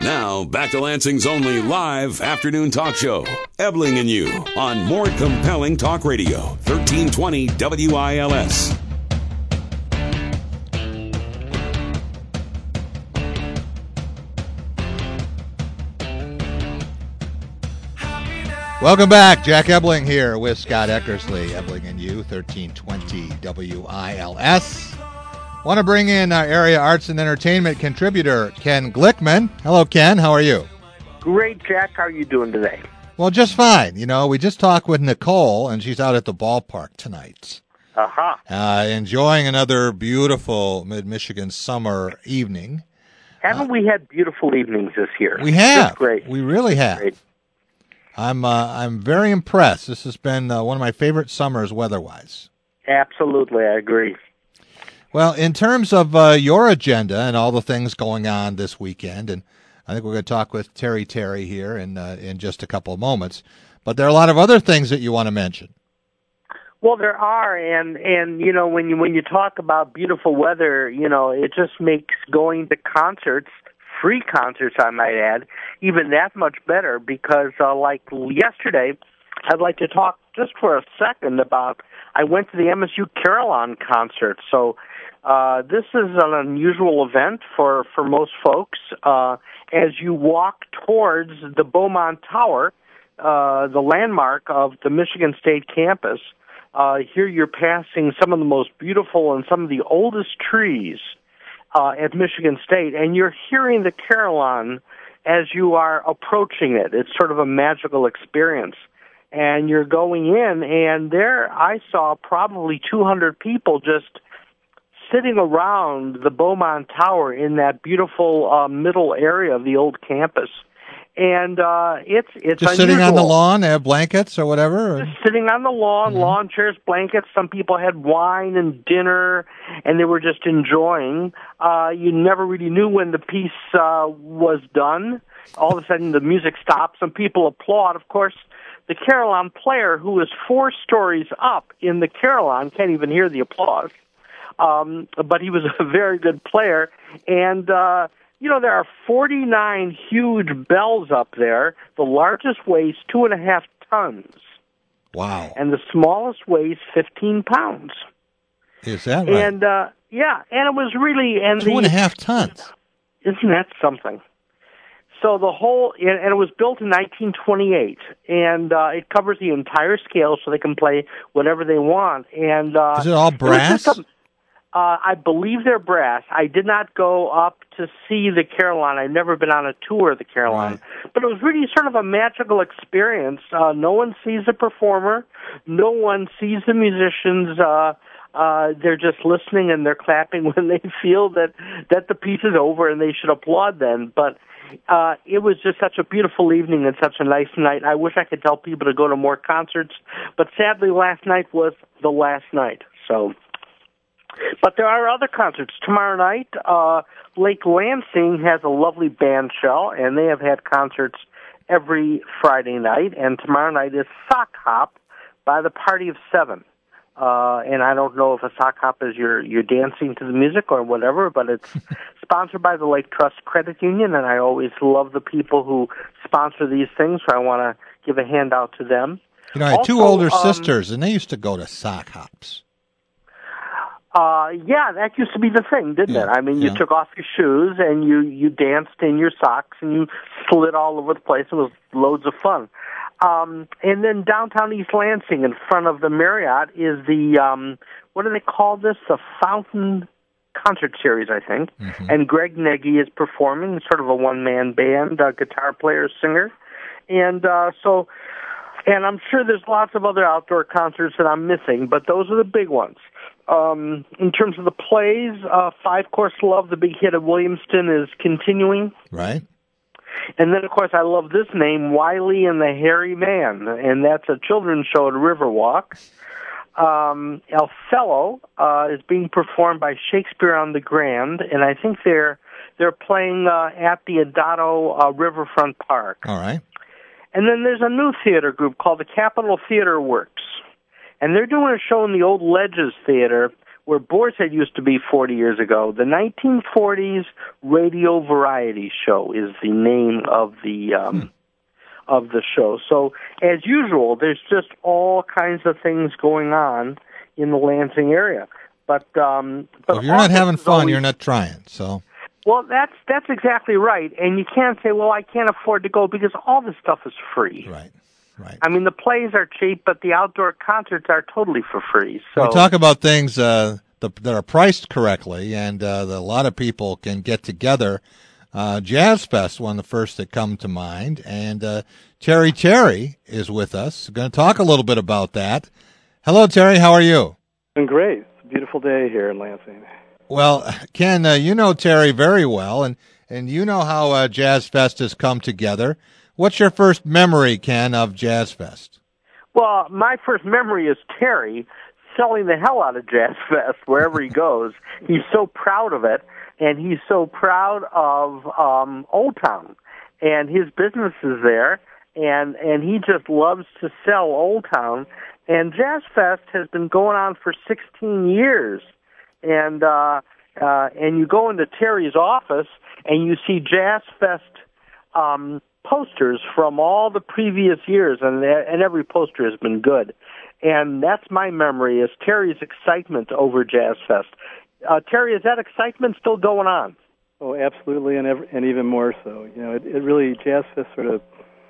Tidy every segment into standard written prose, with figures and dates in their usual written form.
Now, back to Lansing's only live afternoon talk show, Ebling and You, on More Compelling Talk Radio, 1320 WILS. Welcome back. Jack Ebling here with Scott Eckersley. Ebling and You, 1320 WILS. Want to bring in our area arts and entertainment contributor, Ken Glickman. Hello, Ken. How are you? Great, Jack. How are you doing today? Well, just fine. You know, we just talked with Nicole, and she's out at the ballpark tonight. Enjoying another beautiful mid-Michigan summer evening. Haven't we had beautiful evenings this year? We have. It's great. We really have. Great. I'm very impressed. This has been one of my favorite summers weather-wise. Absolutely, I agree. Well, in terms of your agenda and all the things going on this weekend, and I think we're going to talk with Terry here in just a couple of moments, but there are a lot of other things that you want to mention. Well, there are, and you know, when you talk about beautiful weather, you know, it just makes going to concerts, free concerts, I might add, even that much better. Because like yesterday, I'd like to talk just for a second about. I went to the MSU Carillon concert, so. This is an unusual event for most folks. As you walk towards the Beaumont Tower, the landmark of the Michigan State campus, here you're passing some of the most beautiful and some of the oldest trees at Michigan State, and you're hearing the Carillon as you are approaching it. It's sort of a magical experience. And you're going in, and there I saw probably 200 people just sitting around the Beaumont Tower in that beautiful middle area of the old campus. And it's just unusual. Sitting on the lawn, they have blankets or whatever? Or? Just sitting on the lawn, lawn chairs, blankets. Some people had wine and dinner, and they were just enjoying. You never really knew when the piece was done. All of a sudden, the music stops. Some people applaud. Of course, the Carillon player, who is 4 stories up in the Carillon, can't even hear the applause. But he was a very good player. And, you know, there are 49 huge bells up there. The largest weighs 2.5 tons. Wow. And the smallest weighs 15 pounds. Is that right? And, yeah, and it was really... and 2.5 tons. Isn't that something? So the whole... and it was built in 1928, and it covers the entire scale so they can play whatever they want. And is it all brass? I believe they're brass. I did not go up to see the Carillon. I've never been on a tour of the Carillon. Right. But it was really sort of a magical experience. No one sees the performer. No one sees the musicians. They're just listening and they're clapping when they feel that the piece is over and they should applaud then. But it was just such a beautiful evening and such a nice night. I wish I could tell people to go to more concerts. But sadly, last night was the last night. So... But there are other concerts. Tomorrow night, Lake Lansing has a lovely band shell, and they have had concerts every Friday night. And tomorrow night is Sock Hop by the Party of 7. And I don't know if a sock hop is you're dancing to the music or whatever, but it's sponsored by the Lake Trust Credit Union, and I always love the people who sponsor these things, so I want to give a handout to them. You know, I had 2 older sisters, and they used to go to sock hops. Yeah, that used to be the thing, didn't it? I mean, you took off your shoes and you danced in your socks and you slid all over the place. It was loads of fun. And then downtown East Lansing in front of the Marriott is the, what do they call this? The Fountain Concert Series, I think. Mm-hmm. And Greg Nagy is performing, sort of a one-man band, guitar player, singer. And and I'm sure there's lots of other outdoor concerts that I'm missing, but those are the big ones. In terms of the plays, Five Course Love, the big hit of Williamston, is continuing. Right. And then, of course, I love this name, Wiley and the Hairy Man, and that's a children's show at Riverwalk. Othello is being performed by Shakespeare on the Grand, and I think they're playing at the Adado Riverfront Park. All right. And then there's a new theater group called the Capitol Theater Works. And they're doing a show in the old Ledges Theater where Boar's Head used to be 40 years ago. The 1940s Radio Variety Show is the name of the show. So, as usual, there's just all kinds of things going on in the Lansing area. But if you're not having fun, you're not trying. So. Well, that's exactly right. And you can't say, well, I can't afford to go, because all this stuff is free. Right. I mean, the plays are cheap, but the outdoor concerts are totally for free. So we talk about things that are priced correctly, and a lot of people can get together. Jazz Fest, one of the first that come to mind, and Terry Terry is with us. Going to talk a little bit about that. Hello, Terry. How are you? I'm great. It's a beautiful day here in Lansing. Well, Ken, you know Terry very well, and you know how Jazz Fest has come together. What's your first memory, Ken, of Jazz Fest? Well, my first memory is Terry selling the hell out of Jazz Fest wherever he goes. He's so proud of it, and he's so proud of Old Town, and his business is there, and he just loves to sell Old Town. And Jazz Fest has been going on for 16 years. And you go into Terry's office and you see Jazz Fest posters from all the previous years, and every poster has been good. And that's my memory, is Terry's excitement over Jazz Fest. Terry, is that excitement still going on? Oh, absolutely, and even more so. You know, it really, Jazz Fest sort of,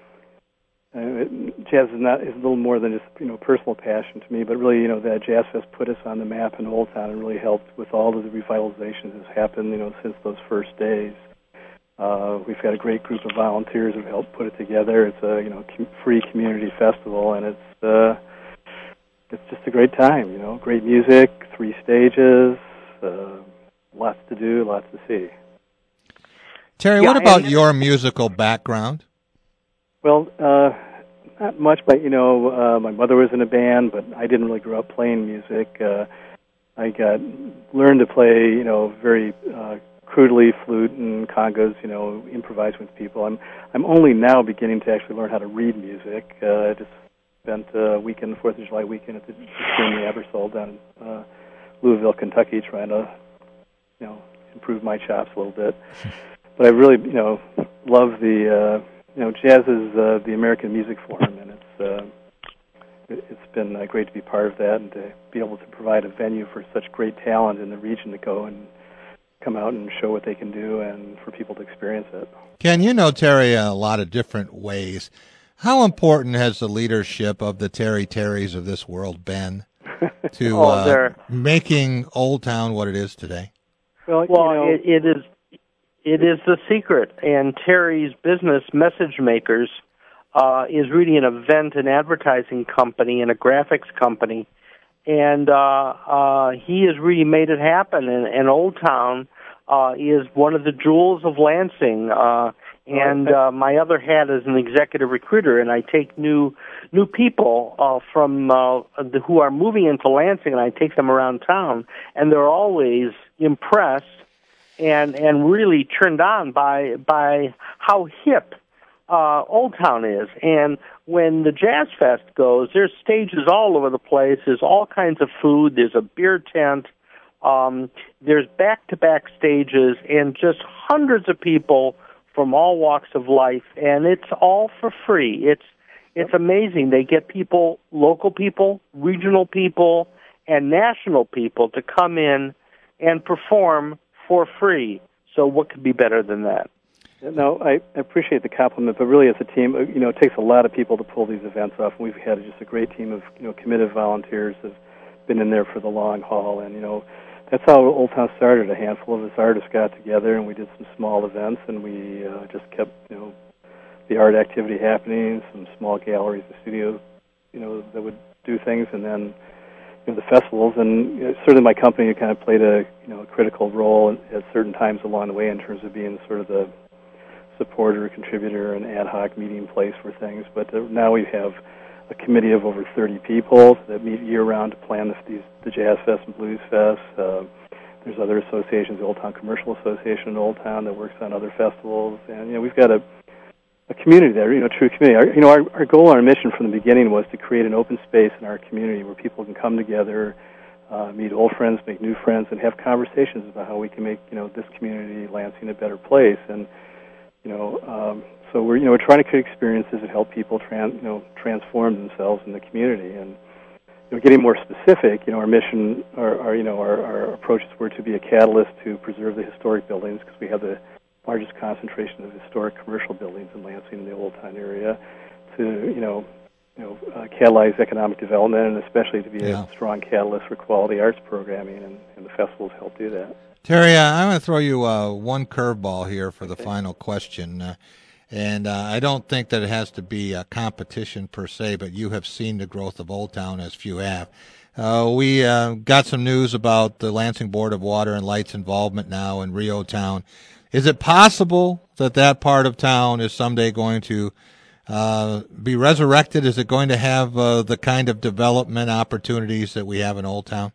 jazz is a little more than just personal passion to me, but really that Jazz Fest put us on the map in Old Town and really helped with all of the revitalization that's happened since those first days. We've got a great group of volunteers who helped put it together. It's a free community festival, and it's just a great time. Great music, 3 stages, lots to do, lots to see. Terry, what about your musical background? Well, not much, but my mother was in a band, but I didn't really grow up playing music. I learned to play, very crudely flute and congas, improvise with people. I'm only now beginning to actually learn how to read music. I just spent a weekend, the 4th of July weekend at the Abersol down in Louisville, Kentucky, trying to, improve my chops a little bit. But I really, love the. Jazz is the American Music Forum, and it's been great to be part of that and to be able to provide a venue for such great talent in the region to go and come out and show what they can do and for people to experience it. Ken, you know Terry in a lot of different ways. How important has the leadership of the Terry Terrys of this world been to making Old Town what it is today? Well, It is the secret, and Terry's business, Message Makers, is really an event and advertising company and a graphics company, and he has really made it happen. And Old Town is one of the jewels of Lansing. My other hat is an executive recruiter, and I take new people from who are moving into Lansing, and I take them around town, and they're always impressed and really turned on by how hip Old Town is. And when the Jazz Fest goes, there's stages all over the place. There's all kinds of food. There's a beer tent. There's back-to-back stages, and just hundreds of people from all walks of life, and it's all for free. It's amazing. They get people, local people, regional people, and national people to come in and perform for free. So what could be better than that? No, I appreciate the compliment, but really as a team, it takes a lot of people to pull these events off, and we've had just a great team of, committed volunteers that have been in there for the long haul, and, that's how Old Town started. A handful of us artists got together, and we did some small events, and we just kept, the art activity happening, some small galleries and studios, that would do things, and then the festivals, and certainly my company kind of played a critical role at certain times along the way in terms of being sort of the supporter, contributor, and ad hoc meeting place for things. But now we have a committee of over 30 people that meet year-round to plan the Jazz Fest and Blues Fest. There's other associations, the Old Town Commercial Association in Old Town that works on other festivals, and we've got a community there, true community. Our goal, our mission from the beginning was to create an open space in our community where people can come together, meet old friends, make new friends, and have conversations about how we can make this community, Lansing, a better place. And so we're trying to create experiences that help people transform themselves in the community. And getting more specific, our mission, our approaches were to be a catalyst to preserve the historic buildings, because we have the largest concentration of historic commercial buildings in Lansing in the Old Town area, to catalyze economic development, and especially to be a strong catalyst for quality arts programming, and the festivals help do that. Terry, I'm going to throw you one curveball here for the final question. And I don't think that it has to be a competition per se, but you have seen the growth of Old Town as few have. We got some news about the Lansing Board of Water and Light's involvement now in Rio Town. Is it possible that part of town is someday going to be resurrected? Is it going to have the kind of development opportunities that we have in Old Town?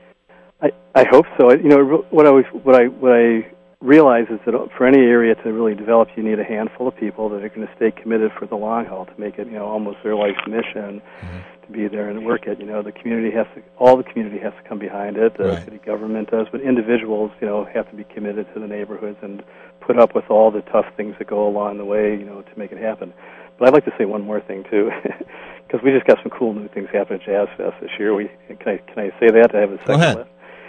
I hope so. What I realize is that for any area to really develop, you need a handful of people that are going to stay committed for the long haul, to make it almost their life's mission, to be there and work it. The community all the community has to come behind it. The city government does, but individuals have to be committed to the neighborhoods and put up with all the tough things that go along the way to make it happen. But I'd like to say one more thing too, because we just got some cool new things happening at Jazz Fest this year. Can I say that? I have a second. Go ahead.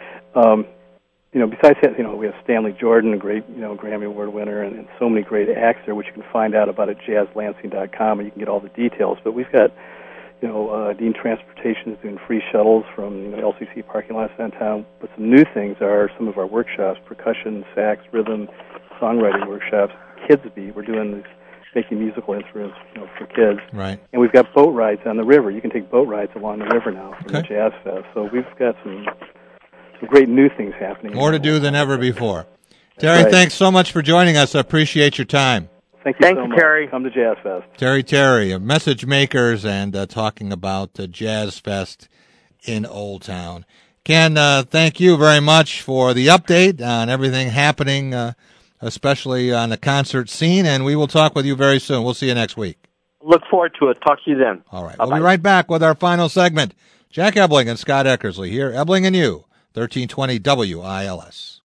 Besides that, we have Stanley Jordan, a great, Grammy Award winner, and so many great acts there, which you can find out about at jazzlansing.com, and you can get all the details. But we've got, Dean Transportation is doing free shuttles from, LCC parking lots downtown. But some new things are some of our workshops: percussion, sax, rhythm, songwriting workshops. Kids Beat, we're doing this, making musical instruments, for kids. Right. And we've got boat rides on the river. You can take boat rides along the river now from the Jazz Fest. So we've got some great new things happening. More to do than ever before. Terry, thanks so much for joining us. I appreciate your time. Thank you so much. Terry. Come to Jazz Fest. Terry of Message Makers, and talking about Jazz Fest in Old Town. Ken, thank you very much for the update on everything happening, especially on the concert scene, and we will talk with you very soon. We'll see you next week. Look forward to it. Talk to you then. All right. Bye-bye. We'll be right back with our final segment. Jack Ebling and Scott Eckersley here, Ebling and You, 1320 WILS.